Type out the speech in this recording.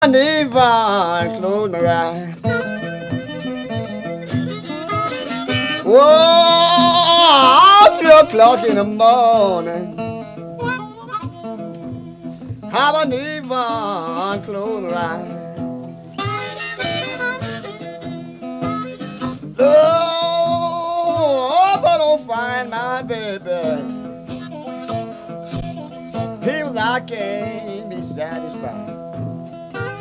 I never close my eyes. Whoa, 3 o'clock in the morning. How I never close my eyes. Oh, if I don't find my baby, people I can't be satisfied.